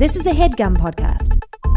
This is a HeadGum podcast.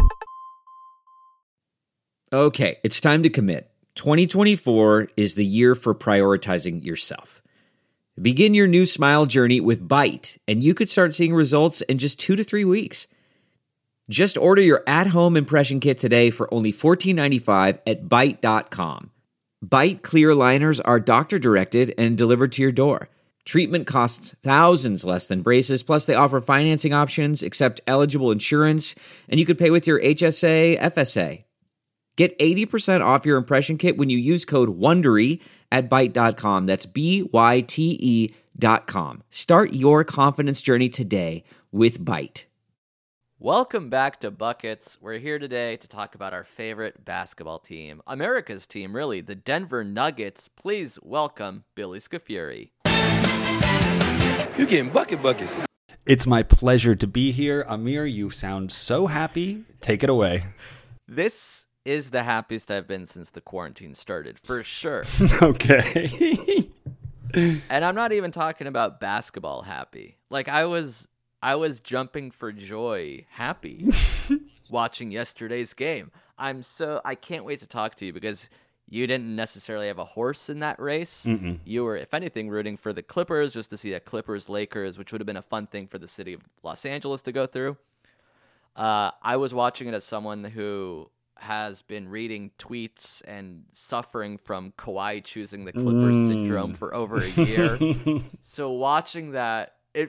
Okay, it's time to commit. 2024 is the year for prioritizing yourself. Begin your new smile journey with Byte, and you could start seeing results in just 2 to 3 weeks. Just order your at-home impression kit today for only $14.95 at Byte.com. Byte clear liners are doctor-directed and delivered to your door. Treatment costs thousands less than braces, plus they offer financing options, accept eligible insurance, and you could pay with your HSA, FSA. Get 80% off your impression kit when you use code WONDERY at Byte.com. That's BYTE.com. Start your confidence journey today with Byte. Welcome back to Buckets. We're here today to talk about our favorite basketball team, America's team, really, the Denver Nuggets. Please welcome Billy Scafuri. You're getting buckets. It's my pleasure to be here. Amir, you sound so happy. Take it away. This is the happiest I've been since the quarantine started, for sure. Okay. And I'm not even talking about basketball happy. Like, I was jumping for joy happy watching yesterday's game. I can't wait to talk to you because you didn't necessarily have a horse in that race. Mm-mm. You were, if anything, rooting for the Clippers just to see that Clippers-Lakers, which would have been a fun thing for the city of Los Angeles to go through. I was watching it as someone who has been reading tweets and suffering from Kawhi choosing the Clippers syndrome for over a year. So watching that, I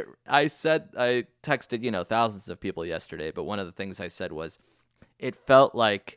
texted, thousands of people yesterday, but one of the things I said was, it felt like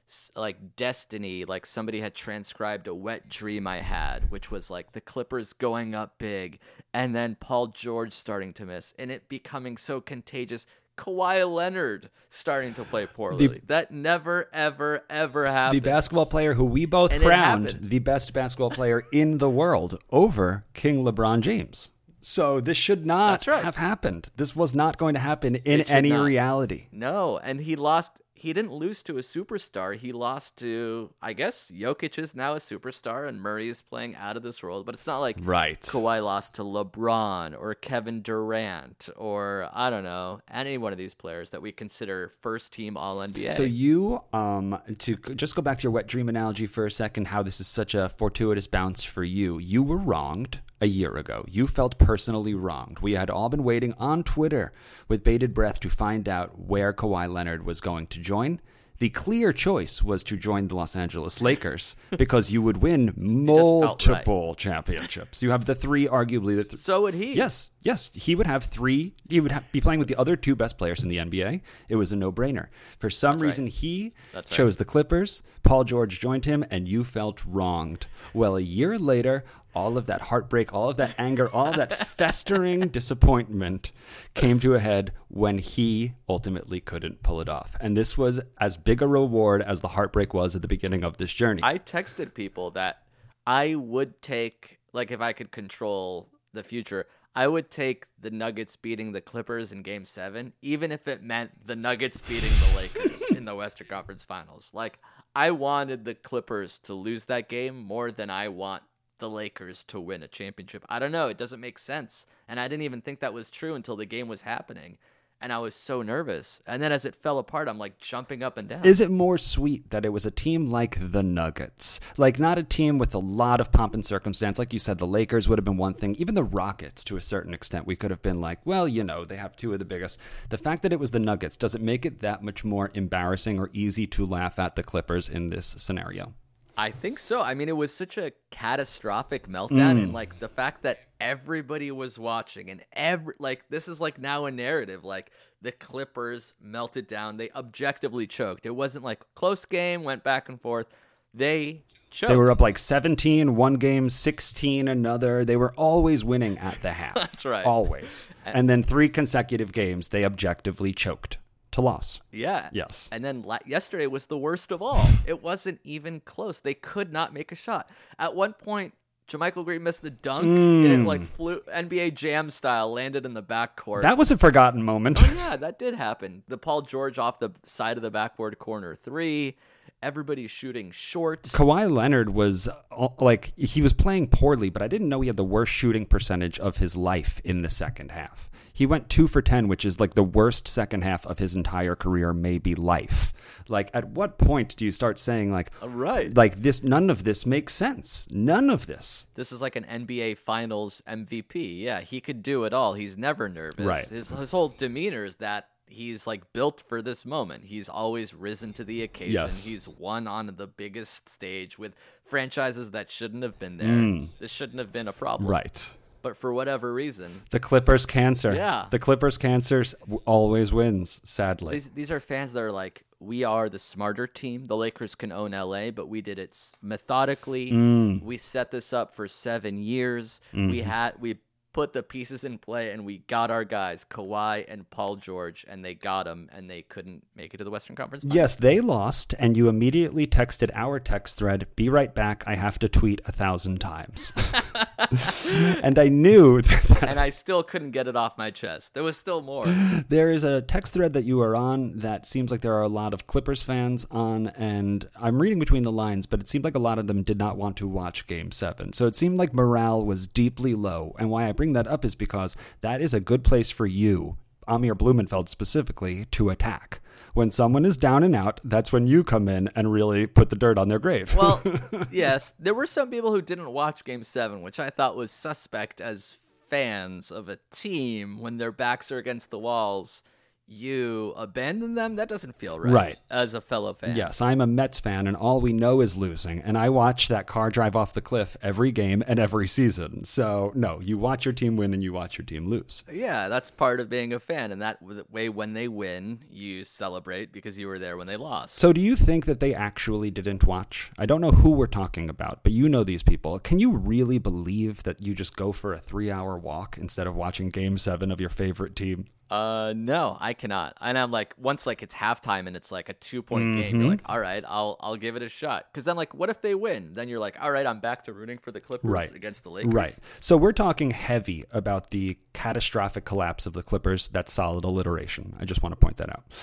destiny, like somebody had transcribed a wet dream I had, which was like the Clippers going up big and then Paul George starting to miss and it becoming so contagious. Kawhi Leonard starting to play poorly. That never, ever, ever happened. The basketball player who we both crowned the best basketball player in the world over King LeBron James. So this should not have happened. This was not going to happen in any reality. No, and he lost. He didn't lose to a superstar. He lost to, I guess, Jokic is now a superstar and Murray is playing out of this world. But it's not like Kawhi lost to LeBron or Kevin Durant or, I don't know, any one of these players that we consider first-team All-NBA. So you, to just go back to your wet dream analogy for a second, how this is such a fortuitous bounce for you. You were wronged a year ago. You felt personally wronged. We had all been waiting on Twitter with bated breath to find out where Kawhi Leonard was going to join. The clear choice was to join the Los Angeles Lakers because you would win multiple championships. You have the three, arguably. So would he. Yes. He would have three. He would be playing with the other two best players in the NBA. It was a no-brainer. For some reason, he chose the Clippers. Paul George joined him, and you felt wronged. Well, a year later, all of that heartbreak, all of that anger, all of that festering disappointment came to a head when he ultimately couldn't pull it off. And this was as big a reward as the heartbreak was at the beginning of this journey. I texted people that I would take, like if I could control the future, I would take the Nuggets beating the Clippers in Game 7, even if it meant the Nuggets beating the Lakers in the Western Conference Finals. Like, I wanted the Clippers to lose that game more than I want the Lakers to win a championship. I don't know. It doesn't make sense. And I didn't even think that was true until the game was happening. And I was so nervous. And then as it fell apart, I'm like jumping up and down. Is it more sweet that it was a team like the Nuggets? Like not a team with a lot of pomp and circumstance. Like you said, the Lakers would have been one thing. Even the Rockets, to a certain extent, we could have been like, well, they have two of the biggest. The fact that it was the Nuggets, does it make it that much more embarrassing or easy to laugh at the Clippers in this scenario? I think so. I mean, it was such a catastrophic meltdown, and like the fact that everybody was watching, and this is like now a narrative. Like the Clippers melted down; they objectively choked. It wasn't like close game, went back and forth. They choked. They were up like 17 one game, 16 another. They were always winning at the half. That's right, always. And then 3 consecutive games, they objectively choked to loss. Yeah. Yes. And then yesterday was the worst of all. It wasn't even close. They could not make a shot. At one point, JaMychal Green missed the dunk, and it like flew NBA Jam style, landed in the backcourt. That was a forgotten moment. Oh, yeah, that did happen. The Paul George off the side of the backboard corner 3. Everybody's shooting short. Kawhi Leonard was he was playing poorly, but I didn't know he had the worst shooting percentage of his life in the second half. He went 2 for 10, which is like the worst second half of his entire career, maybe life. Like, at what point do you start saying like this? None of this makes sense. None of this. This is like an NBA Finals MVP. Yeah, he could do it all. He's never nervous. Right. His whole demeanor is that he's like built for this moment. He's always risen to the occasion. Yes. He's won on the biggest stage with franchises that shouldn't have been there. This shouldn't have been a problem. Right. But for whatever reason, The Clippers cancer. Yeah. The Clippers cancer always wins, sadly. these are fans that are like, we are the smarter team. The Lakers can own LA, but we did it methodically. We set this up for 7 years. We put the pieces in play, and we got our guys, Kawhi and Paul George, and they got them, and they couldn't make it to the Western Conference Finals. Yes, they lost, and you immediately texted our text thread, "Be right back, I have to tweet 1,000 times." And I knew that And I still couldn't get it off my chest. There was still more. there is a text thread that you are on that seems like there are a lot of Clippers fans on, and I'm reading between the lines, but it seemed like a lot of them did not want to watch Game 7. So it seemed like morale was deeply low, and why I bring that up is because that is a good place for you, Amir Blumenfeld specifically, to attack. When someone is down and out, that's when you come in and really put the dirt on their grave. Well, yes, there were some people who didn't watch Game 7, which I thought was suspect as fans of a team when their backs are against the walls. You abandon them? That doesn't feel right. Right. As a fellow fan. Yes, I'm a Mets fan, and all we know is losing. And I watch that car drive off the cliff every game and every season. So, no, you watch your team win and you watch your team lose. Yeah, that's part of being a fan. And that way, when they win, you celebrate because you were there when they lost. So do you think that they actually didn't watch? I don't know who we're talking about, but you know these people. Can you really believe that you just go for a 3-hour walk instead of watching Game 7 of your favorite team? No, I cannot. And I'm like, once like it's halftime and it's like a 2-point game, you're like, all right, I'll give it a shot. Because then like, what if they win? Then you're like, all right, I'm back to rooting for the Clippers against the Lakers. Right. So we're talking heavy about the catastrophic collapse of the Clippers. That's solid alliteration. I just want to point that out.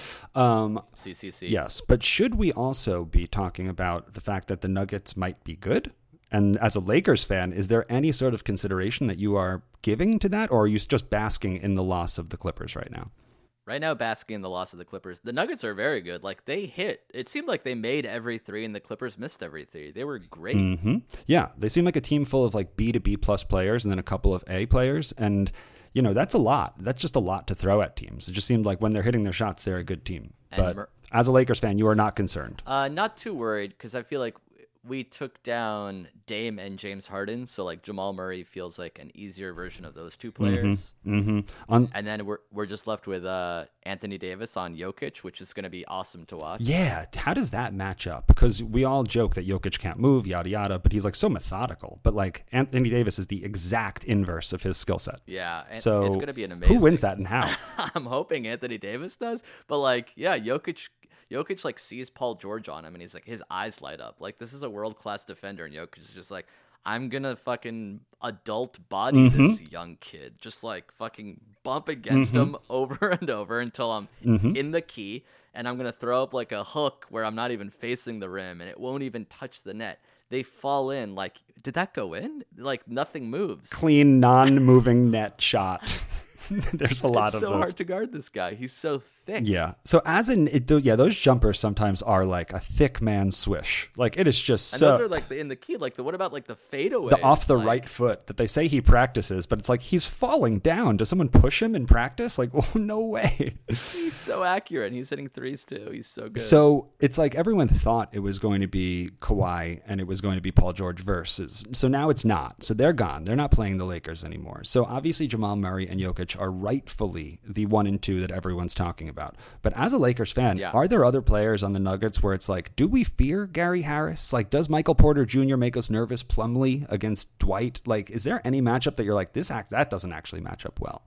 CCC. Yes, but should we also be talking about the fact that the Nuggets might be good? And as a Lakers fan, is there any sort of consideration that you are giving to that, or are you just basking in the loss of the Clippers right now? Right now, basking in the loss of the Clippers. The Nuggets are very good. Like, they hit. It seemed like they made every three, and the Clippers missed every three. They were great. Mm-hmm. Yeah, they seem like a team full of like B to B plus players and then a couple of A players. And, you know, that's a lot. That's just a lot to throw at teams. It just seemed like when they're hitting their shots, they're a good team. But as a Lakers fan, you are not concerned. Not too worried, because I feel like we took down Dame and James Harden, so like Jamal Murray feels like an easier version of those two players. And then we're just left with Anthony Davis on Jokic, which is going to be awesome to watch. Yeah, how does that match up? Because we all joke that Jokic can't move, yada yada, but he's like so methodical. But like Anthony Davis is the exact inverse of his skill set. Yeah, and so it's going to be an amazing. Who wins that and how? I'm hoping Anthony Davis does, but like, yeah, Jokic like sees Paul George on him and he's like, his eyes light up. Like, this is a world-class defender, and Jokic is just like, I'm gonna fucking adult body this young kid. Just like fucking bump against him over and over until I'm in the key, and I'm gonna throw up like a hook where I'm not even facing the rim and it won't even touch the net. They fall in. Like, did that go in? Like, nothing moves. Clean, non-moving net shot. There's a lot of those. It's so hard to guard this guy. He's so thick. Yeah. So those jumpers sometimes are like a thick man swish. Like, it is just and so. those are like in the key. Like, what about like the fadeaway? The off the right foot that they say he practices, but it's like he's falling down. Does someone push him in practice? Like, oh, no way. He's so accurate. He's hitting threes too. He's so good. So it's like everyone thought it was going to be Kawhi and it was going to be Paul George versus. So now it's not. So they're gone. They're not playing the Lakers anymore. So obviously Jamal Murray and Jokic are rightfully the 1 and 2 that everyone's talking about. But as a Lakers fan, are there other players on the Nuggets where it's like, do we fear Gary Harris? Like, does Michael Porter Jr. make us nervous? Plumlee against Dwight? Like, is there any matchup that you're like, that doesn't actually match up well?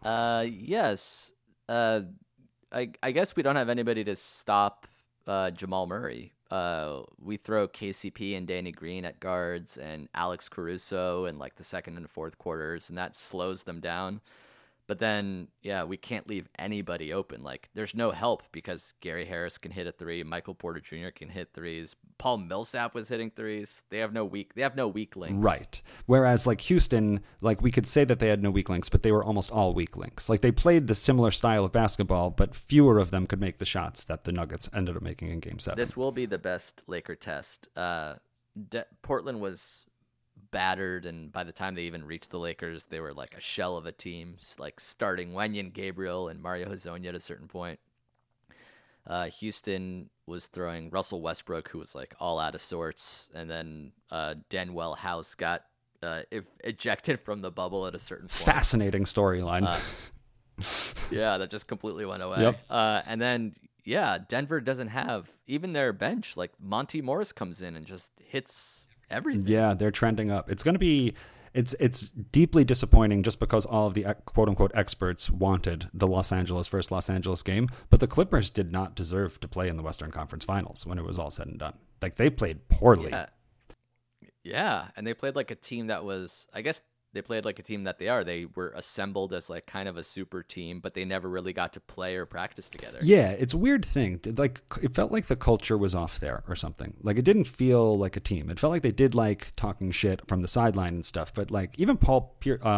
Yes. I guess we don't have anybody to stop Jamal Murray. We throw KCP and Danny Green at guards and Alex Caruso in like the second and fourth quarters, and that slows them down. But then, yeah, we can't leave anybody open. Like, there's no help because Gary Harris can hit a three, Michael Porter Jr. can hit threes, Paul Millsap was hitting threes. They have no weak links. Right. Whereas like Houston, like we could say that they had no weak links, but they were almost all weak links. Like they played the similar style of basketball, but fewer of them could make the shots that the Nuggets ended up making in Game 7. This will be the best Laker test. Portland was battered, and by the time they even reached the Lakers, they were like a shell of a team, like starting Wenyen Gabriel and Mario Hezonja at a certain point. Houston was throwing Russell Westbrook, who was like all out of sorts, and then Denwell House got ejected from the bubble at a certain point. Fascinating storyline. Yeah, that just completely went away. Yep. And then, yeah, Denver doesn't have even their bench. Like Monty Morris comes in and just hits everything. Yeah, they're trending up. It's going to be, it's deeply disappointing just because all of the quote unquote experts wanted the first Los Angeles game, but the Clippers did not deserve to play in the Western Conference Finals when it was all said and done. Like they played poorly. Yeah, and they played like a team that was, I guess they played like a team that they are. They were assembled as like kind of a super team, but they never really got to play or practice together. Yeah, it's a weird thing. Like it felt like the culture was off there or something. Like it didn't feel like a team. It felt like they did like talking shit from the sideline and stuff. But like even Paul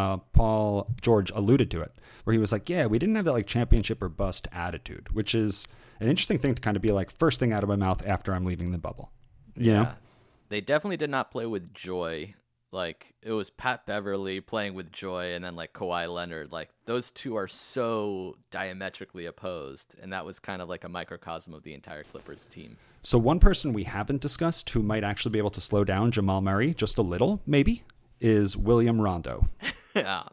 George alluded to it, where he was like, "Yeah, we didn't have that like championship or bust attitude," which is an interesting thing to kind of be like first thing out of my mouth after I'm leaving the bubble. You know? They definitely did not play with joy. Like, it was Pat Beverly playing with joy, and then, like, Kawhi Leonard. Like, those two are so diametrically opposed, and that was kind of like a microcosm of the entire Clippers team. So one person we haven't discussed who might actually be able to slow down Jamal Murray just a little, maybe, is William Rondo. Yeah.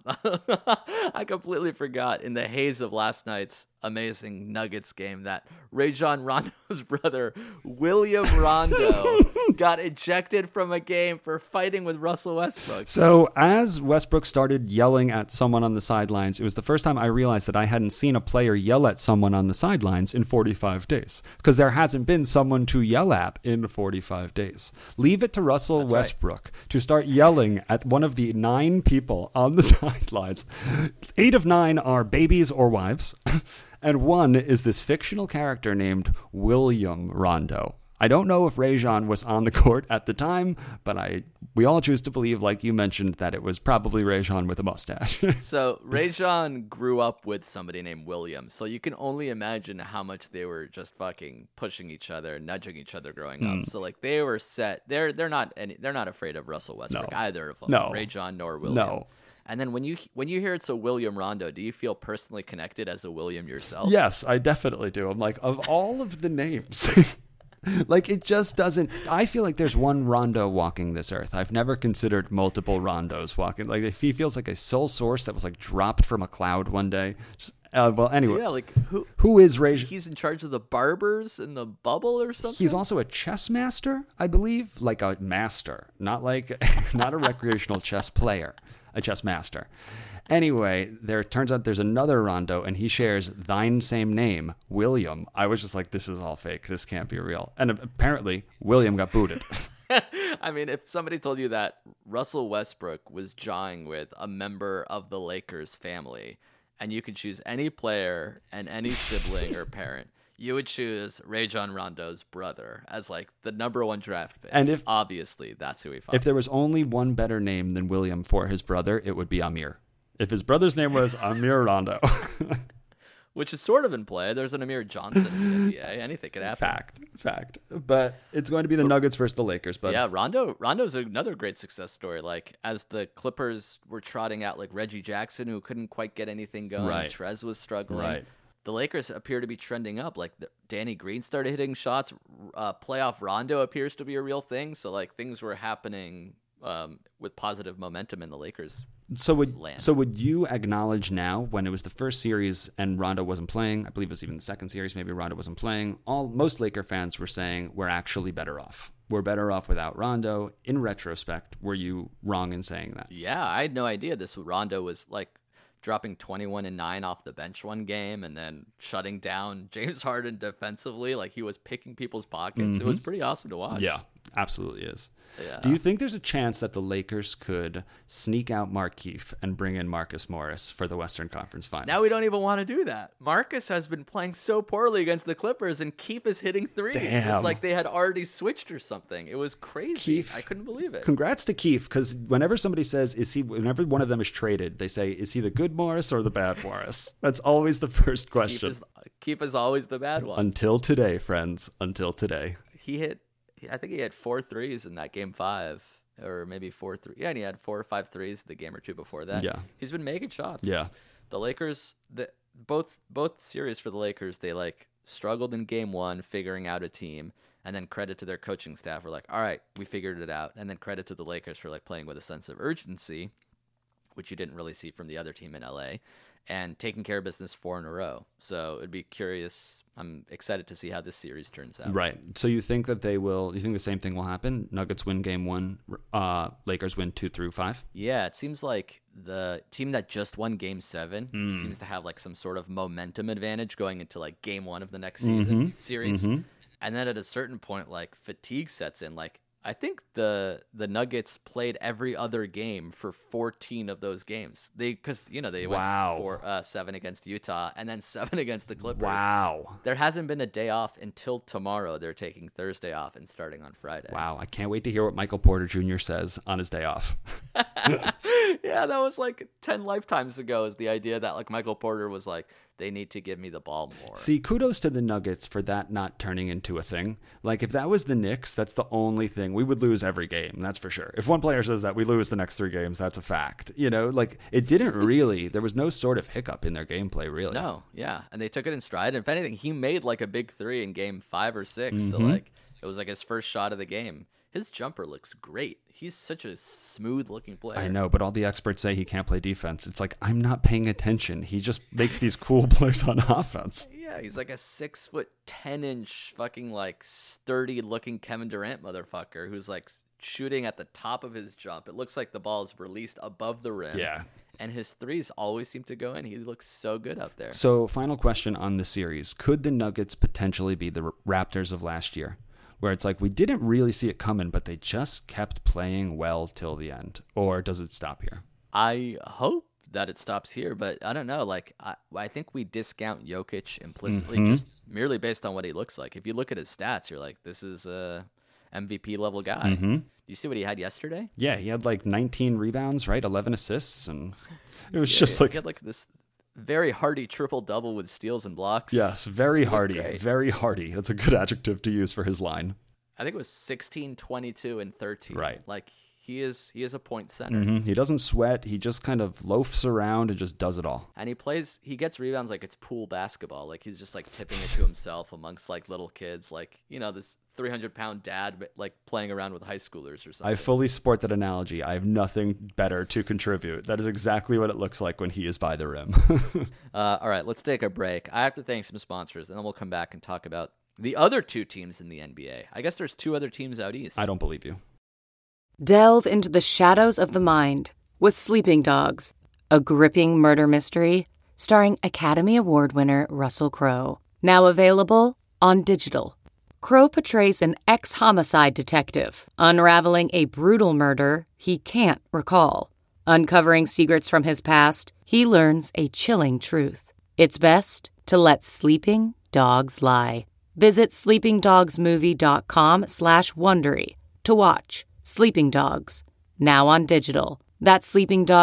I completely forgot in the haze of last night's amazing Nuggets game that Rajon Rondo's brother, William Rondo, got ejected from a game for fighting with Russell Westbrook. So as Westbrook started yelling at someone on the sidelines, it was the first time I realized that I hadn't seen a player yell at someone on the sidelines in 45 days. Because there hasn't been someone to yell at in 45 days. Leave it to Russell Westbrook to start yelling at one of the 9 people on the sidelines. 8 of 9 are babies or wives. And 1 is this fictional character named William Rondo. I don't know if Rajon was on the court at the time, but we all choose to believe, like you mentioned, that it was probably Rajon with a mustache. So Rajon grew up with somebody named William, so you can only imagine how much they were just fucking pushing each other, nudging each other growing up. So like they were set. They're not afraid of Russell Westbrook, either of them. No. Rajon nor William. No. And then when you hear it's a William Rondo, do you feel personally connected as a William yourself? Yes, I definitely do. I'm like, of all of the names, like it just doesn't. I feel like there's one Rondo walking this earth. I've never considered multiple Rondos walking. Like he feels like a sole source that was like dropped from a cloud one day. Well, anyway, yeah, like who is Rajon? He's in charge of the barbers in the bubble or something. He's also a chess master, I believe, like a master, not a recreational chess player. A chess master. Anyway, turns out there's another Rondo, and he shares thine same name, William. I was just like, this is all fake. This can't be real. And apparently, William got booted. I mean, if somebody told you that Russell Westbrook was jawing with a member of the Lakers family, and you could choose any player and any sibling or parent, you would choose Rajon Rondo's brother as like the number 1 draft pick. And obviously that's who he fought. If there was only one better name than William for his brother, it would be Amir. If his brother's name was Amir Rondo. Which is sort of in play. There's an Amir Johnson in the NBA. Anything could happen. Fact. But it's going to be the Nuggets versus the Lakers. But yeah, Rondo's another great success story. Like as the Clippers were trotting out like Reggie Jackson, who couldn't quite get anything going. Right. Trez was struggling. Right. The Lakers appear to be trending up. Like Danny Green started hitting shots. Playoff Rondo appears to be a real thing. So like things were happening with positive momentum in the Lakers. So would you acknowledge now, when it was the first series and Rondo wasn't playing, I believe it was even the second series, maybe Rondo wasn't playing, most Laker fans were saying we're actually better off. We're better off without Rondo. In retrospect, were you wrong in saying that? Yeah, I had no idea Rondo was like dropping 21 and 9 off the bench one game and then shutting down James Harden defensively. Like he was picking people's pockets. Mm-hmm. It was pretty awesome to watch. Yeah, absolutely is. Yeah. Do you think there's a chance that the Lakers could sneak out Markieff and bring in Marcus Morris for the Western Conference Finals? Now we don't even want to do that. Marcus has been playing so poorly against the Clippers, and Keith is hitting threes. Damn. It's like they had already switched or something. It was crazy. Keith, I couldn't believe it. Congrats to Keith, because whenever somebody says, whenever one of them is traded, they say, is he the good Morris or the bad Morris? That's always the first question. Keith is always the bad one. Until today, friends. Until today. I think he had 4 threes in that game 5, or maybe 4 3. Yeah, and he had 4 or 5 threes the game or two before that. Yeah. He's been making shots. Yeah. The Lakers, both series for the Lakers, they like struggled in game 1 figuring out a team, and then credit to their coaching staff. We're like, all right, we figured it out. And then credit to the Lakers for like playing with a sense of urgency, which you didn't really see from the other team in LA, and taking care of business 4 in a row. So it'd be curious. I'm excited to see how this series turns out. Right. So you think that you think the same thing will happen? Nuggets win game 1, Lakers win 2 through 5? Yeah, it seems like the team that just won game 7 seems to have like some sort of momentum advantage going into like game 1 of the next series. Mm-hmm. And then at a certain point, like fatigue sets in. Like I think the Nuggets played every other game for 14 of those games. Because they went 7 against Utah and then 7 against the Clippers. Wow. There hasn't been a day off until tomorrow. They're taking Thursday off and starting on Friday. Wow. I can't wait to hear what Michael Porter Jr. says on his day off. Yeah, that was like 10 lifetimes ago, is the idea that like Michael Porter was like, they need to give me the ball more. See, kudos to the Nuggets for that not turning into a thing. Like, if that was the Knicks, that's the only thing. We would lose every game, that's for sure. If one player says that, we lose the next 3 games, that's a fact. Like, it didn't really, there was no sort of hiccup in their gameplay, really. No, yeah. And they took it in stride. And if anything, he made like a big 3 in game 5 or 6 to like, it was like his first shot of the game. His jumper looks great. He's such a smooth-looking player. I know, but all the experts say he can't play defense. It's like, I'm not paying attention. He just makes these cool plays on offense. Yeah, he's like a 6'10" fucking like sturdy-looking Kevin Durant motherfucker who's like shooting at the top of his jump. It looks like the ball is released above the rim. Yeah. And his threes always seem to go in. He looks so good out there. So, final question on the series. Could the Nuggets potentially be the Raptors of last year? Where it's like, we didn't really see it coming, but they just kept playing well till the end. Or does it stop here? I hope that it stops here, but I don't know. Like, I think we discount Jokic implicitly just merely based on what he looks like. If you look at his stats, you're like, this is a MVP level guy. Do you see what he had yesterday? Yeah, he had like 19 rebounds, right? 11 assists, and it was he had like this very hearty triple-double with steals and blocks. Yes, very hearty. Very hearty. That's a good adjective to use for his line. I think it was 16, 22, and 13. Right. Like, he is a point center. He doesn't sweat. He just kind of loafs around and just does it all. And he gets rebounds like it's pool basketball. Like, he's just, like, tipping it to himself amongst, like, little kids. Like, this 300-pound dad, like, playing around with high schoolers or something. I fully support that analogy. I have nothing better to contribute. That is exactly what it looks like when he is by the rim. All right, let's take a break. I have to thank some sponsors, and then we'll come back and talk about the other 2 teams in the NBA. I guess there's 2 other teams out east. I don't believe you. Delve into the shadows of the mind with Sleeping Dogs, a gripping murder mystery starring Academy Award winner Russell Crowe. Now available on digital. Crowe portrays an ex-homicide detective unraveling a brutal murder he can't recall. Uncovering secrets from his past, he learns a chilling truth. It's best to let sleeping dogs lie. Visit sleepingdogsmovie.com/Wondery to watch Sleeping Dogs, now on digital. That's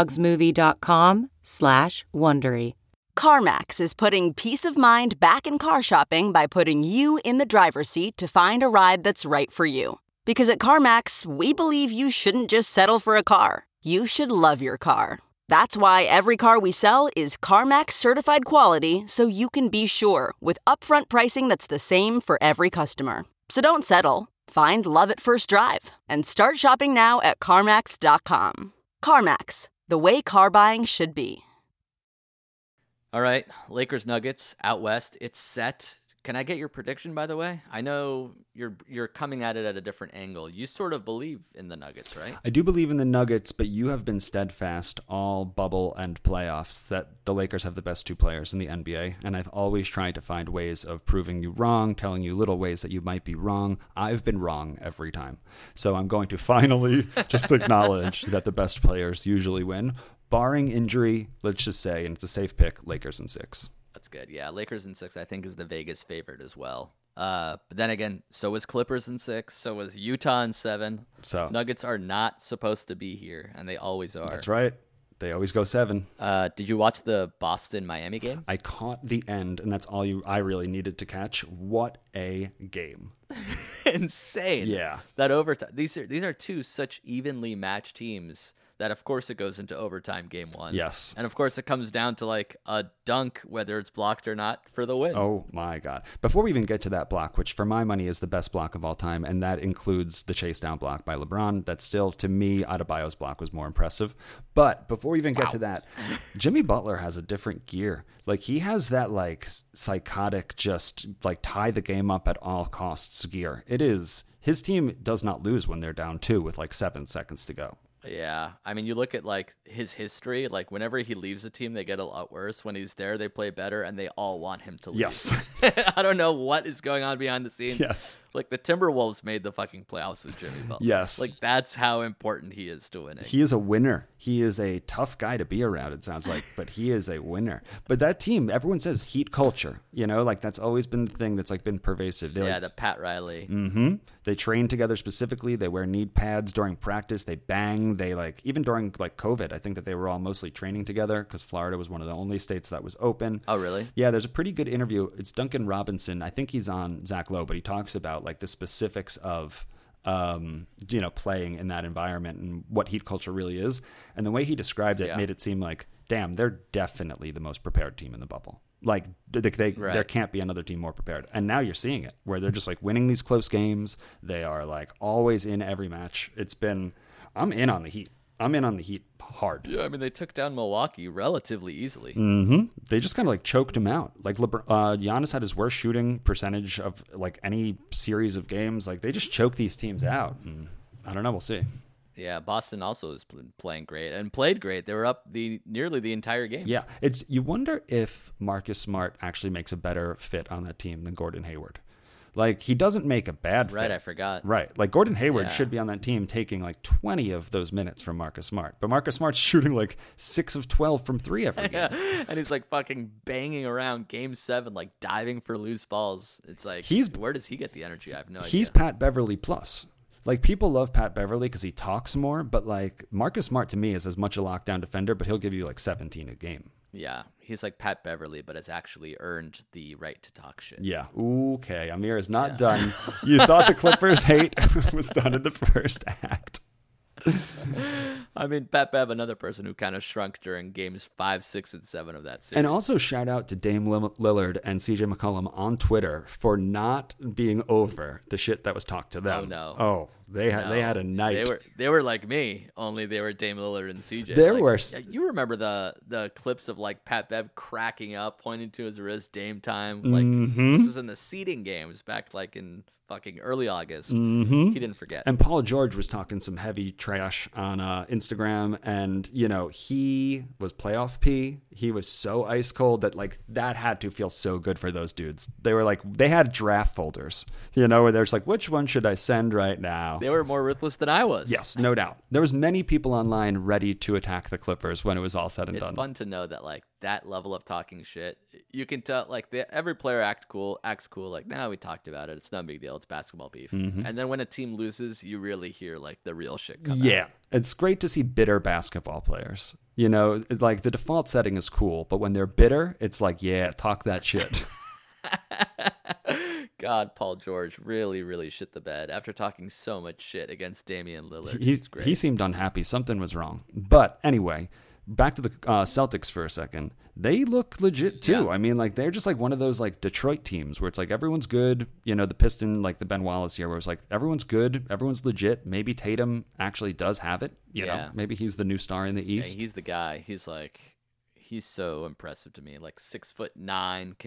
sleepingdogsmovie.com/Wondery. CarMax is putting peace of mind back in car shopping by putting you in the driver's seat to find a ride that's right for you. Because at CarMax, we believe you shouldn't just settle for a car. You should love your car. That's why every car we sell is CarMax certified quality, so you can be sure with upfront pricing that's the same for every customer. So don't settle. Find love at first drive and start shopping now at CarMax.com. CarMax, the way car buying should be. All right, Lakers Nuggets out west. It's set. Can I get your prediction, by the way? I know you're coming at it at a different angle. You sort of believe in the Nuggets, right? I do believe in the Nuggets, but you have been steadfast all bubble and playoffs that the Lakers have the best two players in the NBA, and I've always tried to find ways of proving you wrong, telling you little ways that you might be wrong. I've been wrong every time. So I'm going to finally just acknowledge that the best players usually win. Barring injury, let's just say, and it's a safe pick, Lakers in 6. That's good. Yeah, Lakers in 6, I think, is the Vegas favorite as well. But then again, so is Clippers in 6. So is Utah in 7. So Nuggets are not supposed to be here, and they always are. That's right. They always go 7. Did you watch the Boston-Miami game? I caught the end, and that's all I really needed to catch. What a game. Insane. Yeah. That overtime. These are two such evenly matched teams that, of course, it goes into overtime game 1. Yes. And, of course, it comes down to, like, a dunk, whether it's blocked or not, for the win. Oh, my God. Before we even get to that block, which for my money is the best block of all time, and that includes the chase down block by LeBron, that still, to me, Adebayo's block was more impressive. But before we even get to that, Jimmy Butler has a different gear. Like, he has that, like, psychotic, just, like, tie the game up at all costs gear. It is. His team does not lose when they're down 2 with, like, 7 seconds to go. Yeah, I mean, you look at like his history. Like whenever he leaves a team, they get a lot worse. When he's there, they play better, and they all want him to leave. Yes, I don't know what is going on behind the scenes. Yes, like the Timberwolves made the fucking playoffs with Jimmy Butler. Yes, like that's how important he is to winning. He is a winner. He is a tough guy to be around. It sounds like, but he is a winner. But that team, everyone says heat culture. You know, like that's always been the thing that's like been pervasive. The Pat Riley. Mm-hmm. They train together specifically. They wear knee pads during practice. They bang. They like even during like COVID. I think that they were all mostly training together because Florida was one of the only states that was open. Oh, really? Yeah. There's a pretty good interview. It's Duncan Robinson. I think he's on Zach Lowe, but he talks about like the specifics of playing in that environment and what heat culture really is. And the way he described it made it seem like, damn, they're definitely the most prepared team in the bubble. Like there can't be another team more prepared. And now you're seeing it where they're just like winning these close games. They are like always in every match. I'm in on the Heat. I'm in on the Heat hard. Yeah, I mean, they took down Milwaukee relatively easily. Mm-hmm. They just kind of like choked him out. Like Giannis had his worst shooting percentage of like any series of games. Like they just choke these teams out. And I don't know. We'll see. Yeah, Boston also is playing great and played great. They were up nearly the entire game. Yeah, you wonder if Marcus Smart actually makes a better fit on that team than Gordon Hayward. Like, he doesn't make a bad fit. Right, I forgot. Right. Like, Gordon Hayward should be on that team taking, like, 20 of those minutes from Marcus Smart. But Marcus Smart's shooting, like, 6 of 12 from 3 every game. And he's, like, fucking banging around Game 7, like, diving for loose balls. It's like, where does he get the energy? I have no idea. He's Pat Beverly plus. Like, people love Pat Beverly because he talks more. But, like, Marcus Smart, to me, is as much a lockdown defender, but he'll give you, like, 17 a game. Yeah, he's like Pat Beverly, but has actually earned the right to talk shit. Yeah. Okay, Amir is not done. You thought the Clippers hate was done in the first act. I mean, Pat Bev, another person who kind of shrunk during games 5, 6, and 7 of that series. And also shout out to Dame Lillard and CJ McCollum on Twitter for not being over the shit that was talked to them. Oh, no. Oh, they had a night. They were like me, only they were Dame Lillard and CJ. There were. You remember the clips of like Pat Bev cracking up, pointing to his wrist, Dame time. Like this was in the seeding games back like in fucking early August. He didn't forget. And Paul George was talking some heavy trash on Instagram, and he was playoff P. He was so ice cold that like that had to feel so good for those dudes. They were like they had draft folders, where there's like which one should I send right now. They were more ruthless than I was. Yes, no doubt. There was many people online ready to attack the Clippers when it was all said and done. It's fun to know that like that level of talking shit, you can tell like every player acts cool. Like, we talked about it. It's no big deal. It's basketball beef. And then when a team loses, you really hear like the real shit come out. Yeah, it's great to see bitter basketball players. Like the default setting is cool, but when they're bitter, it's like, yeah, talk that shit. God, Paul George really, really shit the bed after talking so much shit against Damian Lillard. He seemed unhappy. Something was wrong. But anyway, back to the Celtics for a second. They look legit too. Yeah. I mean, like they're just like one of those like Detroit teams where it's like everyone's good. The Piston, like the Ben Wallace here, where it's like everyone's good, everyone's legit. Maybe Tatum actually does have it. You know, maybe he's the new star in the East. Yeah, he's the guy. He's so impressive to me. Like 6'9", can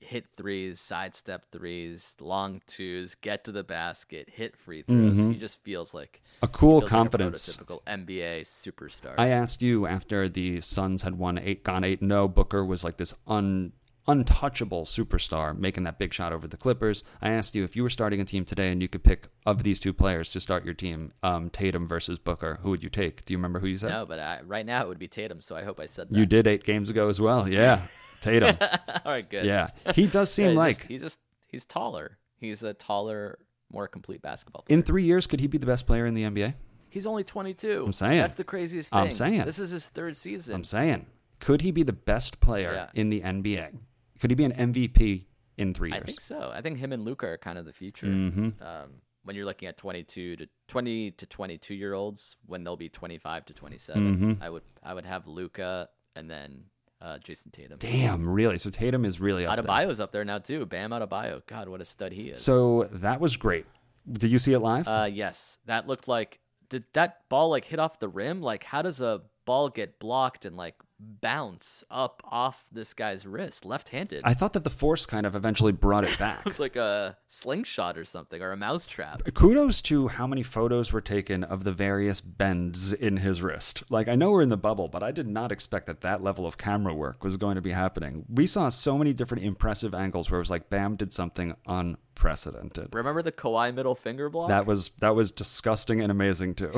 hit threes, sidestep threes, long twos, get to the basket, hit free throws. He just feels like a cool confidence. Like a prototypical NBA superstar. I asked you after the Suns had gone 8-0, Booker was like this untouchable superstar making that big shot over the Clippers. I asked you if you were starting a team today and you could pick of these two players to start your team, Tatum versus Booker, who would you take? Do you remember who you said? No, but right now it would be Tatum, so I hope I said that. You did 8 games ago as well. Yeah. Tatum. All right, good. Yeah. He does seem he's taller. He's a taller, more complete basketball player. In 3 years, could he be the best player in the NBA? He's only 22. I'm saying. That's the craziest thing. I'm saying. This is his 3rd season. I'm saying. Could he be the best player in the NBA? Could he be an MVP in 3 years? I think so. I think him and Luka are kind of the future. When you're looking at 20 to 22-year-olds, when they'll be 25 to 27, I would have Luka and then Jason Tatum. Damn, really? So Tatum is really up there. Adebayo's up there now too. Bam Adebayo. God, what a stud he is. So that was great. Did you see it live? Yes. That looked like, did that ball like hit off the rim? Like, how does a ball get blocked and like bounce up off this guy's wrist, left-handed? I thought that the force kind of eventually brought it back. It was like a slingshot or something, or a mousetrap. Kudos to how many photos were taken of the various bends in his wrist. Like, I know we're in the bubble, but I did not expect that level of camera work was going to be happening. We saw so many different impressive angles where it was like Bam did something unprecedented. Remember the Kawhi middle finger block? That was disgusting and amazing too.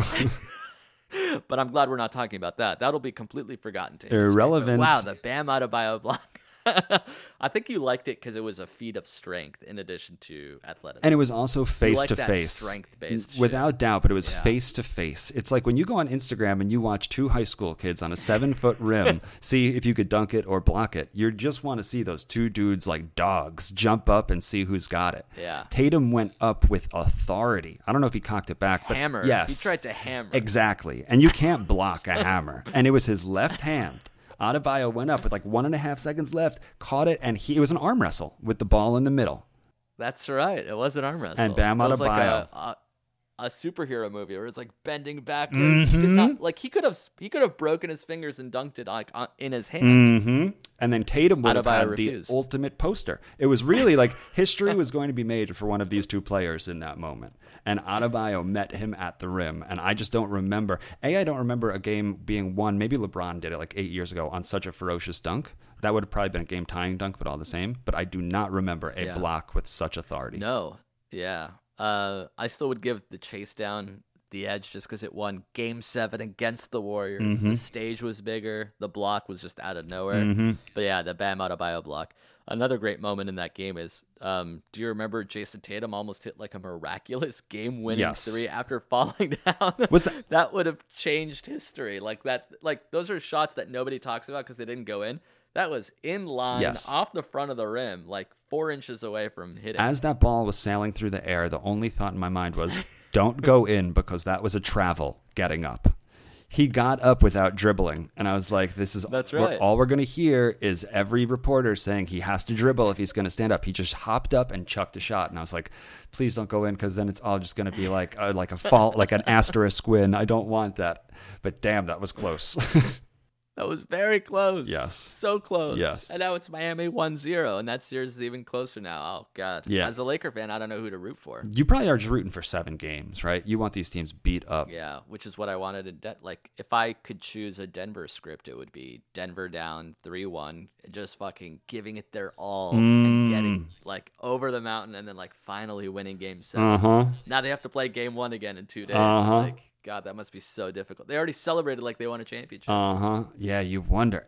But I'm glad we're not talking about that. That'll be completely forgotten to Irrelevant. Wow, the Bam Adebayo block. I think you liked it because it was a feat of strength in addition to athleticism. And it was also face to face. Strength-based without doubt, but it was face to face. It's like when you go on Instagram and you watch 2 high school kids on a 7-foot rim, see if you could dunk it or block it. You just want to see those 2 dudes like dogs jump up and see who's got it. Yeah. Tatum went up with authority. I don't know if he cocked it back, but hammer. Yes. He tried to hammer. Exactly. And you can't block a hammer. And it was his left hand. Adebayo went up with like 1.5 seconds left, caught it, and it was an arm wrestle with the ball in the middle. That's right. It was an arm wrestle. And Bam Adebayo. It was like a superhero movie where it's like bending backwards. Did not, like he could have broken his fingers and dunked it like in his hand. And then Tatum would have had refused. The ultimate poster. It was really like history was going to be made for one of these 2 players in that moment. And Adebayo met him at the rim. And I just don't remember. I don't remember a game being won. Maybe LeBron did it like 8 years ago on such a ferocious dunk. That would have probably been a game-tying dunk, but all the same. But I do not remember a block with such authority. No. Yeah. I still would give the chase down the edge just because it won Game 7 against the Warriors. The stage was bigger. The block was just out of nowhere. But yeah, the Bam Adebayo block. Another great moment in that game is, do you remember Jason Tatum almost hit like a miraculous game-winning 3 after falling down? Was that would have changed history. Like those are shots that nobody talks about because they didn't go in. That was in line, off the front of the rim, like 4 inches away from hitting. As that ball was sailing through the air, the only thought in my mind was, don't go in because that was a travel getting up. He got up without dribbling, and I was like, that's right. All we're going to hear is every reporter saying he has to dribble if he's going to stand up. He just hopped up and chucked a shot, and I was like, please don't go in because then it's all just going to be like a fault, like an asterisk win. I don't want that. But damn, that was close. That was very close. Yes. So close. Yes. And now it's Miami 1-0, and that series is even closer now. Oh, God. Yeah. As a Laker fan, I don't know who to root for. You probably are just rooting for 7 games, right? You want these teams beat up. Yeah, which is what I wanted in like, if I could choose a Denver script, it would be Denver down 3-1, just fucking giving it their all and getting, like, over the mountain and then, like, finally winning Game 7. Now they have to play Game 1 again in 2 days. Like, God, that must be so difficult. They already celebrated like they won a championship. Yeah, you wonder.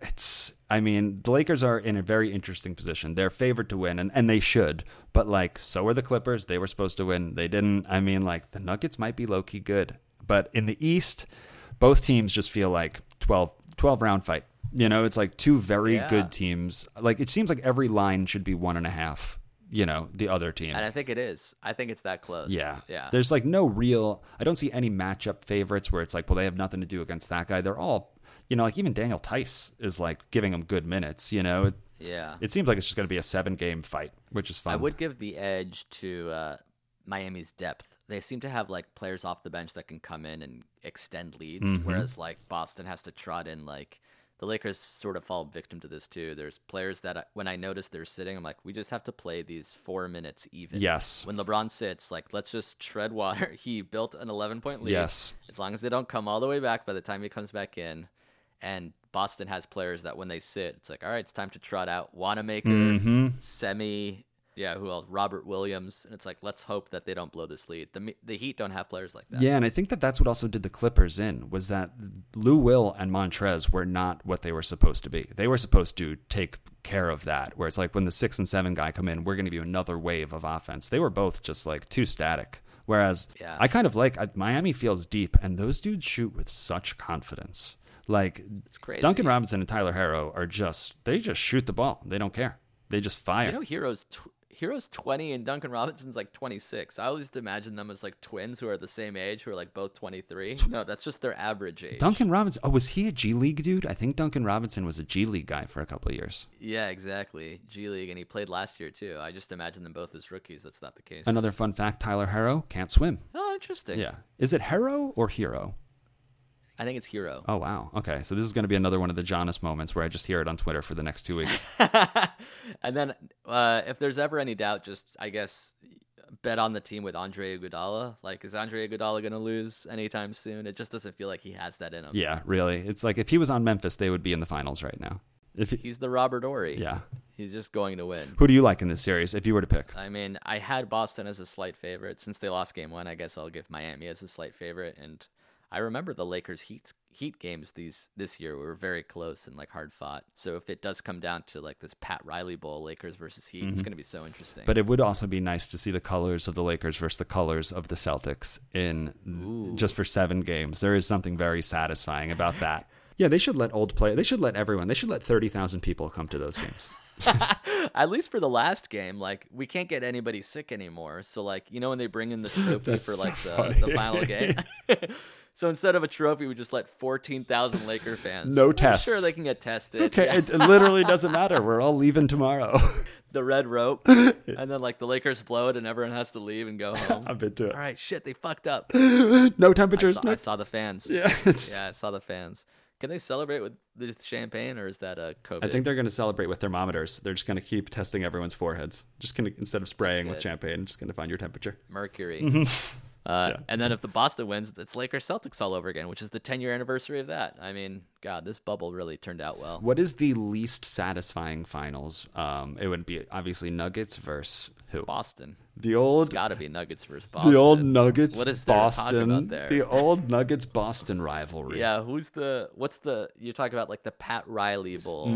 The Lakers are in a very interesting position. They're favored to win, and they should. But, like, so are the Clippers. They were supposed to win. They didn't. I mean, like, the Nuggets might be low-key good. But in the East, both teams just feel like 12-round fight. You know, it's like 2 very good teams. Like, it seems like every line should be 1.5. The other team. And I think it is. I think it's that close. Yeah. There's like no real, I don't see any matchup favorites where it's like, well, they have nothing to do against that guy. They're all, like even Daniel Tice is like giving them good minutes, Yeah. It seems like it's just going to be a 7-game fight, which is fun. I would give the edge to Miami's depth. They seem to have like players off the bench that can come in and extend leads, whereas like Boston has to trot in like the Lakers sort of fall victim to this too. There's players that when I notice they're sitting, I'm like, we just have to play these 4 minutes even. Yes. When LeBron sits, like, let's just tread water. He built an 11-point lead. Yes. As long as they don't come all the way back by the time he comes back in. And Boston has players that when they sit, it's like, all right, it's time to trot out Wanamaker, Semi, who else? Robert Williams. And it's like, let's hope that they don't blow this lead. The Heat don't have players like that. Yeah, and I think that's what also did the Clippers in, was that Lou Will and Montrez were not what they were supposed to be. They were supposed to take care of that, where it's like when the 6 and 7 guy come in, we're going to give you another wave of offense. They were both just like too static. Whereas I kind of like, Miami feels deep, and those dudes shoot with such confidence. Like, it's crazy. Duncan Robinson and Tyler Herro they just shoot the ball. They don't care. They just fire. You know, Hero's 20 and Duncan Robinson's like 26. I always used to imagine them as like twins who are the same age, who are like both 23. No, that's just their average age. Duncan Robinson, was he a G League dude? I think Duncan Robinson was a G League guy for a couple of years. Yeah, exactly. G League, and he played last year too. I just imagine them both as rookies. That's not the case. Another fun fact, Tyler Herro can't swim. Oh, interesting. Yeah. Is it Herro or Hero? I think it's Hero. Oh, wow. Okay. So this is going to be another one of the Jonas moments where I just hear it on Twitter for the next 2 weeks. And then if there's ever any doubt, just, I guess, bet on the team with Andre Iguodala. Like, is Andre Iguodala going to lose anytime soon? It just doesn't feel like he has that in him. Yeah, really. It's like if he was on Memphis, they would be in the finals right now. He's the Robert Horry. Yeah. He's just going to win. Who do you like in this series if you were to pick? I mean, I had Boston as a slight favorite. Since they lost game 1, I guess I'll give Miami as a slight favorite. And I remember the Lakers Heat games this year were very close and like hard fought. So if it does come down to like this Pat Riley Bowl, Lakers versus Heat, it's going to be so interesting. But it would also be nice to see the colors of the Lakers versus the colors of the Celtics just for 7 games. There is something very satisfying about that. Yeah, they should let They should let everyone. They should let 30,000 people come to those games. At least for the last game, like, we can't get anybody sick anymore. So, like, you know, when they bring in the trophy for like the final game. So instead of a trophy, we just let 14,000 Laker fans. No tests. I'm sure they can get tested. Okay, Yeah. it literally doesn't matter. We're all leaving tomorrow. The red rope. And then, like, the Lakers blow it and everyone has to leave and go home. I've been to it. All right, shit, they fucked up. No temperatures. I saw the fans. Yeah, I saw the fans. Can they celebrate with the champagne, or is that a COVID? I think they're going to celebrate with thermometers. They're just going to keep testing everyone's foreheads. Just going to, instead of spraying with champagne, just going to find your temperature. Mercury. And then if the Boston wins, it's Lakers Celtics all over again, which is the 10-year anniversary of that. I mean, God, this bubble really turned out well. What is the least satisfying finals? It would be obviously Nuggets versus who? Boston. It's got to be Nuggets versus Boston. The old Nuggets what is there Boston. to talk about there? The old Nuggets Boston rivalry. Yeah, you're talking about like the Pat Riley Bowl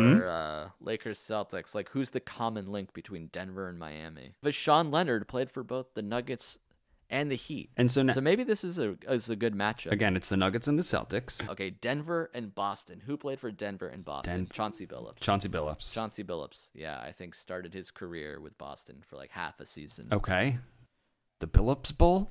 or Lakers Celtics. Like, who's the common link between Denver and Miami? But Sean Leonard played for both the Nuggets and the Heat. And so maybe this is a good matchup. Again, it's the Nuggets and the Celtics. Okay, Denver and Boston. Who played for Denver and Boston? Chauncey Billups. Chauncey Billups. Yeah, I think started his career with Boston for like half a season. Okay. The Billups Bowl?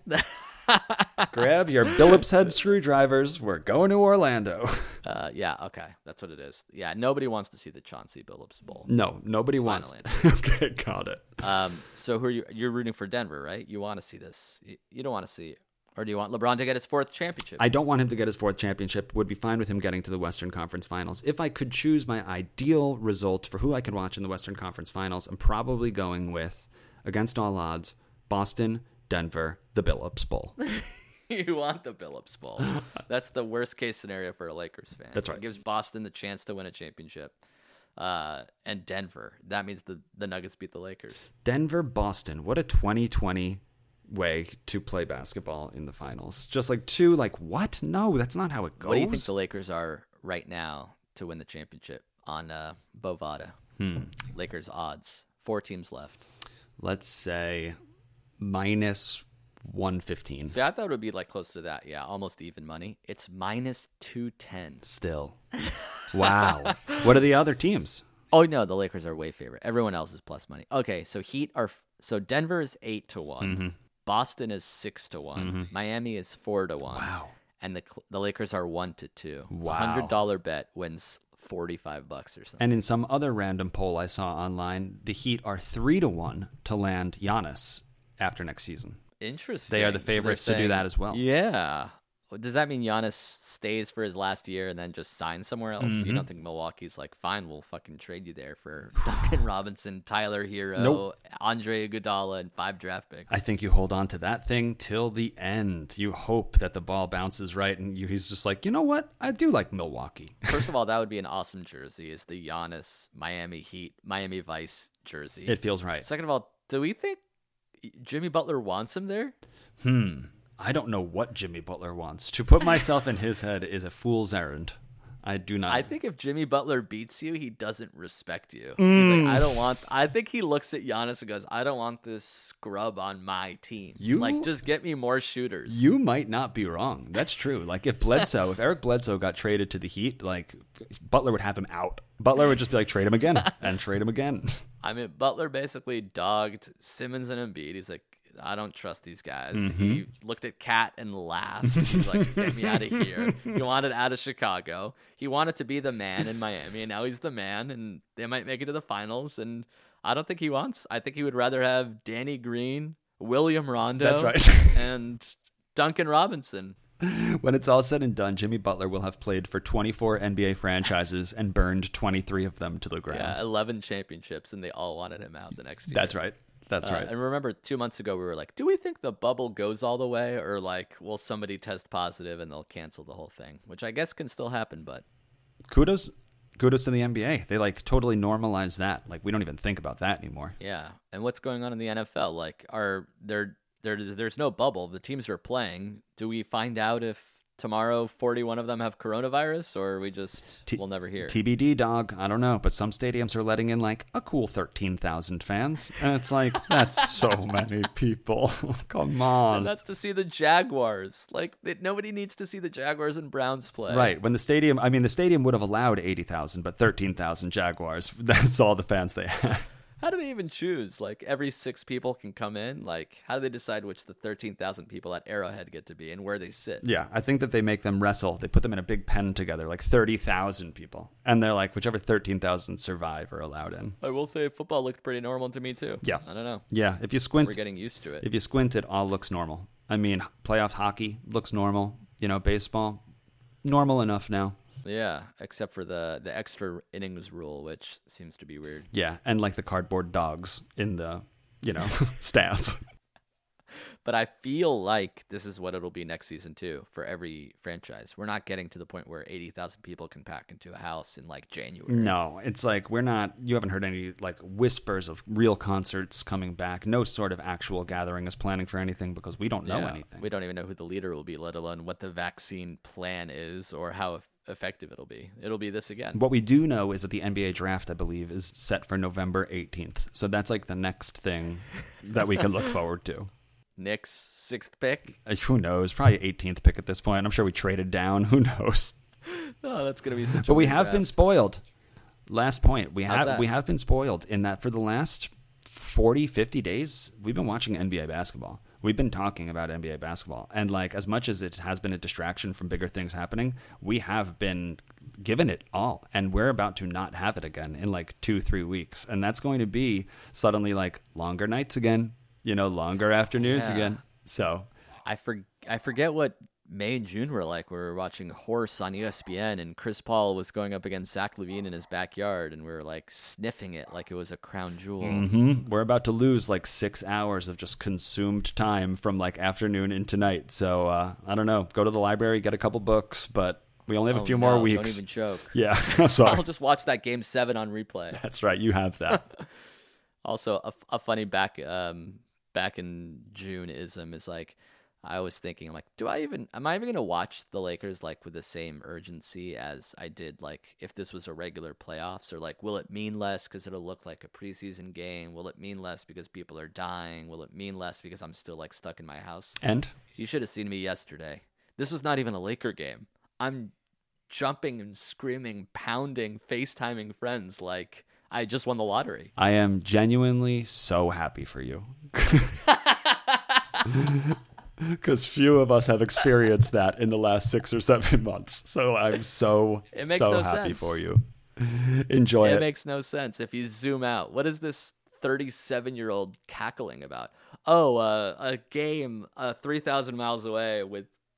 Grab your Billups head screwdrivers. We're going to Orlando. Yeah, okay. That's what it is. Yeah, nobody wants to see the Chauncey Billups Bowl. No, nobody wants. Okay, got it. So who are you? You're rooting for Denver, right? You want to see this. You don't want to see, or do you want LeBron to get his 4th championship? I don't want him to get his 4th championship. Would be fine with him getting to the Western Conference Finals. If I could choose my ideal result for who I could watch in the Western Conference Finals, I'm probably going with, against all odds, Boston, Denver, the Billups Bowl. You want the Billups Bowl. That's the worst case scenario for a Lakers fan. That's right. It gives Boston the chance to win a championship. And Denver. That means the Nuggets beat the Lakers. Denver, Boston. What a 2020 way to play basketball in the finals. Just like what? No, that's not how it goes. What do you think the Lakers are right now to win the championship on Bovada? Lakers odds. 4 teams left. Let's say minus 115. See, I thought it would be like close to that. Yeah, almost even money. It's minus 210. Still. Wow. What are the other teams? Oh, no, the Lakers are way favorite. Everyone else is plus money. Okay, so Denver is 8-1. Boston is 6-1. Miami is 4-1. Wow. And the Lakers are 1-2. Wow. $100 bet wins $45 or something. And in some other random poll I saw online, the Heat are 3-1 to land Giannis after next season. Interesting. They are the favorites to do that as well. Yeah. Does that mean Giannis stays for his last year and then just signs somewhere else? You don't think Milwaukee's like, fine, we'll fucking trade you there for Duncan Robinson, Tyler Hero, Nope. Andre Iguodala, and 5 draft picks? I think you hold on to that thing till the end. You hope that the ball bounces right, and he's just like, you know what? I do like Milwaukee. First of all, that would be an awesome jersey. Is the Giannis Miami Heat, Miami Vice jersey. It feels right. Second of all, do we think Jimmy Butler wants him there? I don't know what Jimmy Butler wants. To put myself in his head is a fool's errand. I do not. I think if Jimmy Butler beats you, he doesn't respect you. He's like, I think he looks at Giannis and goes, I don't want this scrub on my team. Like, just get me more shooters. You might not be wrong. That's true. Like if Eric Bledsoe got traded to the Heat, like Butler would have him out. Butler would just be like, trade him again and trade him again. I mean, Butler basically dogged Simmons and Embiid. He's like, I don't trust these guys. He looked at Kat and laughed. He's like, get me out of here. He wanted out of Chicago. He wanted to be the man in Miami, and now he's the man, and they might make it to the finals. And I don't think he wants. I think he would rather have Danny Green, William Rondo, That's right. and Duncan Robinson. When it's all said and done, Jimmy Butler will have played for 24 NBA franchises and burned 23 of them to the ground. Yeah, 11 championships, and they all wanted him out the next year. That's right. That's right. And remember, 2 months ago, we were like, do we think the bubble goes all the way? Or like, will somebody test positive and they'll cancel the whole thing? Which I guess can still happen, but... Kudos to the NBA. They like totally normalize that. Like we don't even think about that anymore. Yeah. And what's going on in the NFL? Like, there's no bubble. The teams are playing. Do we find out if tomorrow 41 of them have coronavirus, or we just we'll never hear? TBD, dog. I don't know, but some stadiums are letting in like a cool 13,000 fans, and it's like that's so many people. Come on. And that's to see the Jaguars. Like nobody needs to see the Jaguars and Browns play. Right. When the stadium would have allowed 80,000, but 13,000 Jaguars. That's all the fans they had. How do they even choose? Like, every 6 people can come in? Like, how do they decide which the 13,000 people at Arrowhead get to be and where they sit? Yeah, I think that they make them wrestle. They put them in a big pen together, like 30,000 people. And they're like, whichever 13,000 survive are allowed in. I will say football looked pretty normal to me, too. Yeah. I don't know. Yeah, if you squint... We're getting used to it. If you squint, it all looks normal. I mean, playoff hockey looks normal. You know, baseball, normal enough now. Yeah, except for the extra innings rule, which seems to be weird. Yeah, and like the cardboard dogs in the, stands. But I feel like this is what it'll be next season, too, for every franchise. We're not getting to the point where 80,000 people can pack into a house in, like, January. No, it's like you haven't heard any, like, whispers of real concerts coming back. No sort of actual gathering is planning for anything because we don't know anything. We don't even know who the leader will be, let alone what the vaccine plan is or how effective it'll be. It'll be this again. What we do know is that the NBA draft, I believe, is set for November 18th. So that's like the next thing that we can look forward to. Knicks 6th pick? Who knows? Probably 18th pick at this point. I'm sure we traded down. Who knows? Oh, that's going to be such a But we big have draft. been spoiled. Last point. We How's that? have been spoiled in that for the last 40, 50 days, we've been watching NBA basketball. We've been talking about NBA basketball. And like as much as it has been a distraction from bigger things happening, we have been given it all. And we're about to not have it again in like 2-3 weeks. And that's going to be suddenly like longer nights again, longer afternoons again. So I forget what May and June were like. We were watching Horse on ESPN, and Chris Paul was going up against Zach LaVine in his backyard, and we were like sniffing it like it was a crown jewel. Mm-hmm. We're about to lose like 6 hours of just consumed time from like afternoon into night. So I don't know. Go to the library, get a couple books, but we only have a few more weeks. Don't even joke. Yeah, I'm sorry. I'll just watch that Game 7 on replay. That's right. You have that. Also, a funny back in June-ism is like, I was thinking, I'm like, am I even going to watch the Lakers like with the same urgency as I did like if this was a regular playoffs, or like will it mean less because it'll look like a preseason game? Will it mean less because people are dying? Will it mean less because I'm still like stuck in my house? And you should have seen me yesterday. This was not even a Laker game. I'm jumping and screaming, pounding, FaceTiming friends like I just won the lottery. I am genuinely so happy for you. Because few of us have experienced that in the last 6 or 7 months. So I'm so happy sense. for you. Enjoy it. It makes no sense. If you zoom out, what is this 37-year-old cackling about? Oh, a game 3,000 miles away with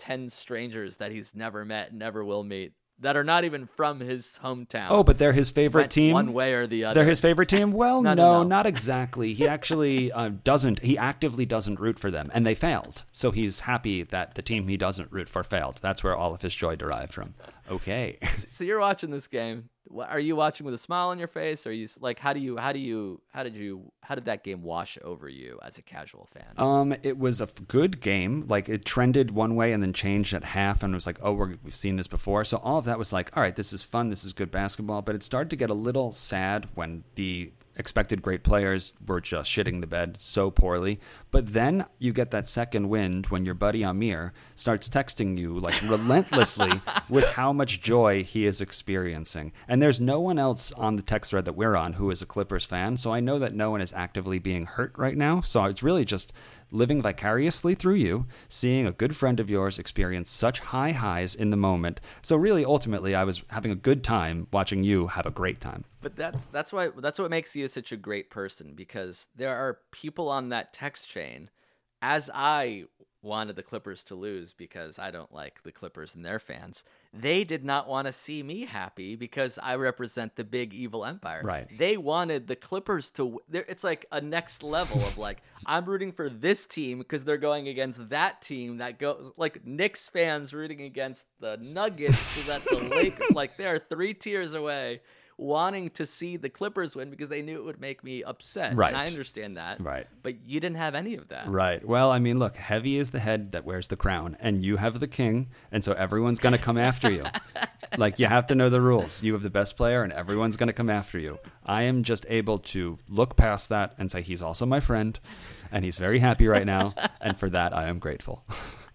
10 strangers that he's never met, never will meet, that are not even from his hometown. Oh, but they're his favorite team? One way or the other. They're his favorite team? Well, No. not exactly. He actually he actively doesn't root for them, and they failed. So he's happy that the team he doesn't root for failed. That's where all of his joy derived from. Okay. So you're watching this game. Are you watching with a smile on your face? Or are you like, how did that game wash over you as a casual fan? It was a good game. Like, it trended one way and then changed at half, and it was like, oh, we've seen this before. So all of that was like, all right, this is fun. This is good basketball. But it started to get a little sad when the expected great players were just shitting the bed so poorly. But then you get that second wind when your buddy Amir starts texting you like relentlessly with how much joy he is experiencing. And there's no one else on the text thread that we're on who is a Clippers fan. So I know that no one is actively being hurt right now. So it's really just living vicariously through you, seeing a good friend of yours experience such high highs in the moment. So really, ultimately, I was having a good time watching you have a great time. But that's what makes you such a great person, because there are people on that text chain, as I wanted the Clippers to lose because I don't like the Clippers and their fans. They did not want to see me happy because I represent the big evil empire. Right. They wanted the Clippers to. It's like a next level of like, I'm rooting for this team because they're going against that team that goes like Knicks fans rooting against the Nuggets so that the Lakers, like, they are 3 tiers away, wanting to see the Clippers win because they knew it would make me upset. Right. And I understand that. Right. But you didn't have any of that. Right. Well, I mean, look, heavy is the head that wears the crown, and you have the king, and so everyone's going to come after you. Like, you have to know the rules. You have the best player, and everyone's going to come after you. I am just able to look past that and say he's also my friend, and he's very happy right now, and for that I am grateful.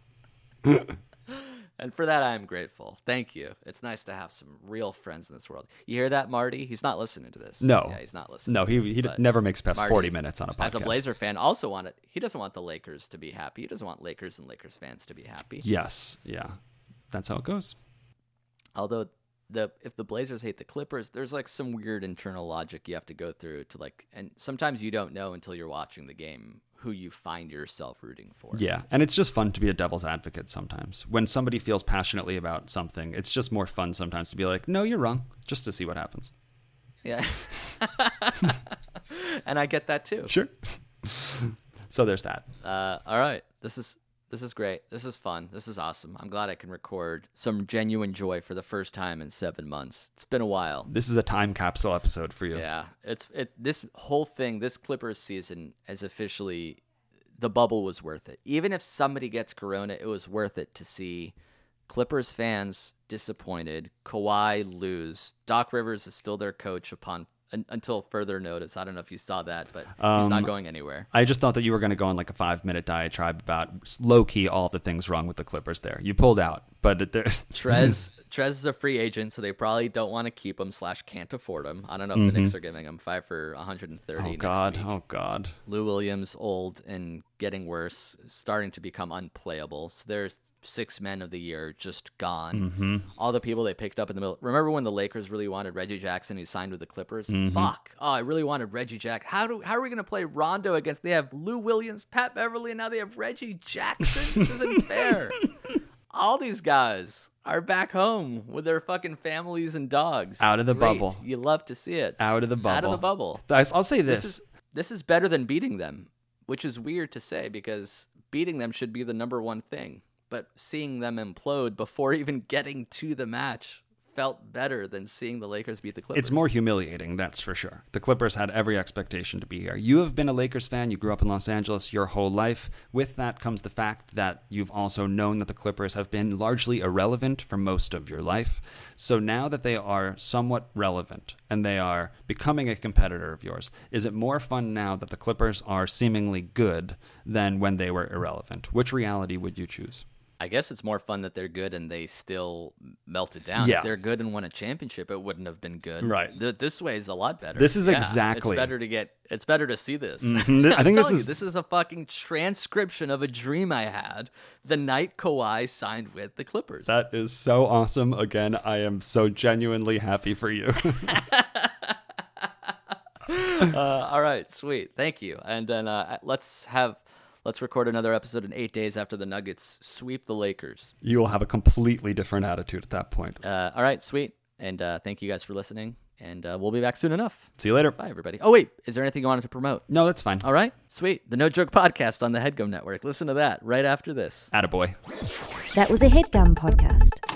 And for that, I am grateful. Thank you. It's nice to have some real friends in this world. You hear that, Marty? He's not listening to this. No. Yeah, he's not listening. No, he never makes past Marty's, 40 minutes on a podcast. As a Blazer fan, also he doesn't want the Lakers to be happy. He doesn't want Lakers and Lakers fans to be happy. Yes. Yeah. That's how it goes. Although if the Blazers hate the Clippers, there's like some weird internal logic you have to go through to like, and sometimes you don't know until you're watching the game who you find yourself rooting for. Yeah, and it's just fun to be a devil's advocate sometimes. When somebody feels passionately about something, it's just more fun sometimes to be like, no, you're wrong, just to see what happens. Yeah. And I get that too. Sure. So there's that. All right. This is great. This is fun. This is awesome. I'm glad I can record some genuine joy for the first time in 7 months. It's been a while. This is a time capsule episode for you. Yeah. This whole thing, this Clippers season is officially, the bubble was worth it. Even if somebody gets corona, it was worth it to see Clippers fans disappointed, Kawhi lose. Doc Rivers is still their coach until further notice. I don't know if you saw that, but he's not going anywhere. I just thought that you were going to go on like a 5-minute diatribe about low-key all the things wrong with the Clippers there. You pulled out, but Trez is a free agent, so they probably don't want to keep him / can't afford him. I don't know if the Knicks are giving him 5 for $130 next week. Oh, God. Lou Williams, old and getting worse, starting to become unplayable. So there's 6 men of the year just gone. All the people they picked up in the middle. Remember when the Lakers really wanted Reggie Jackson? He signed with the Clippers. Fuck. Oh, I really wanted Reggie Jackson. How are we going to play Rondo against? They have Lou Williams, Pat Beverly, and now they have Reggie Jackson. This isn't fair. All these guys are back home with their fucking families and dogs. Out of the bubble. You love to see it. Out of the bubble. Out of the bubble. I'll say this. This is better than beating them, which is weird to say because beating them should be the number one thing. But seeing them implode before even getting to the match felt better than seeing the Lakers beat the Clippers. It's more humiliating, that's for sure. The Clippers had every expectation to be here. You have been a Lakers fan. You grew up in Los Angeles your whole life. With that comes the fact that you've also known that the Clippers have been largely irrelevant for most of your life. So now that they are somewhat relevant and they are becoming a competitor of yours, is it more fun now that the Clippers are seemingly good than when they were irrelevant? Which reality would you choose? I guess it's more fun that they're good and they still melted down. Yeah. If they're good and won a championship, it wouldn't have been good. Right. This way is a lot better. This is exactly. It's better to see this. I think this is a fucking transcription of a dream I had the night Kawhi signed with the Clippers. That is so awesome. Again, I am so genuinely happy for you. All right, sweet. Thank you. And then let's Let's record another episode in 8 days after the Nuggets sweep the Lakers. You will have a completely different attitude at that point. All right, sweet. And thank you guys for listening. And we'll be back soon enough. See you later. Bye, everybody. Oh, wait. Is there anything you wanted to promote? No, that's fine. All right. Sweet. The No Joke Podcast on the HeadGum Network. Listen to that right after this. Attaboy. That was a HeadGum podcast.